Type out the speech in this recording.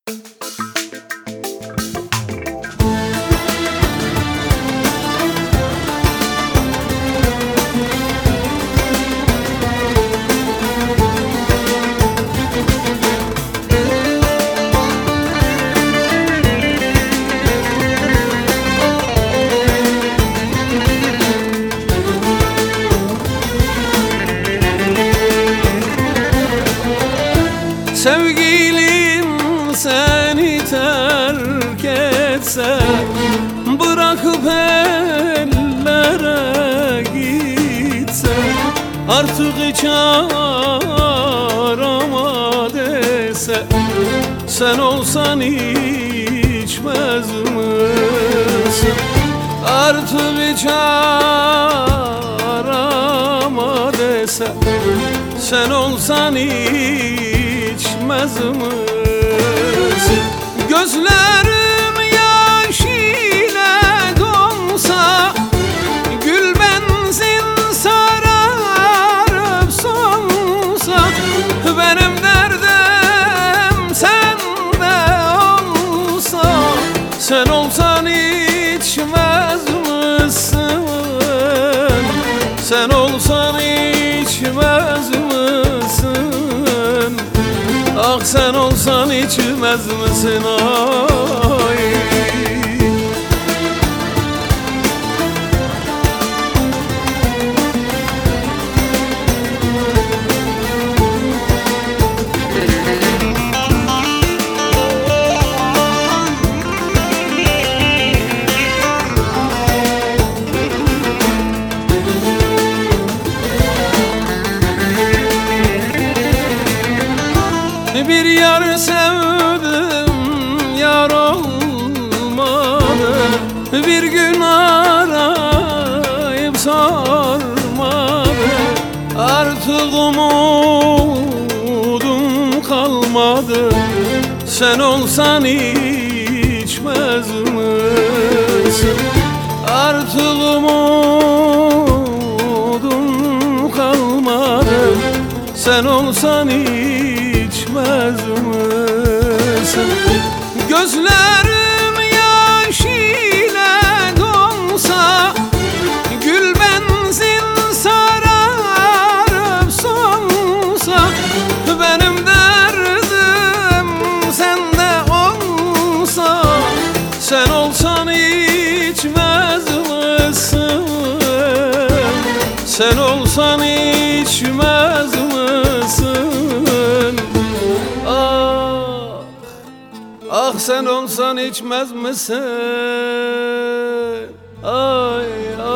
Sevgilim seni terk etse, bırakıp ellere gitse, artık hiç arama dese, sen olsan içmez misin? Artık hiç arama dese, sen olsan içmez misin? Gözlerim yaş ile donsa, gül benzin sararıp solsa, benim derdim sende olsa, sen olsan içmez misin? Sen olsan içmez misin? Ah sen olsan içmez misin? Ay. Bir yar sevdim, yar olmadı. Bir gün arayıp sormadı. Artık umudum kalmadı. Sen olsan içmez misin? Artık umudum kalmadı. Sen olsan içmez misin? Gözlerim yaş ile donsa, gül benzin sararıp solsa, benim derdim sende olsa, sen olsan içmez misin? Sen olsan içmez misin? Ah sen olsan içmez misin? Ay